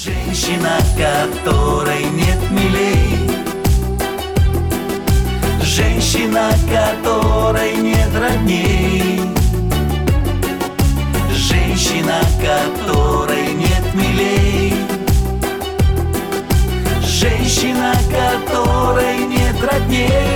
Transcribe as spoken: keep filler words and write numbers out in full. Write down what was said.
Женщина, которой нет милей, женщина, которой нет родней, женщина, которой нет милей, женщина, которой нет родней.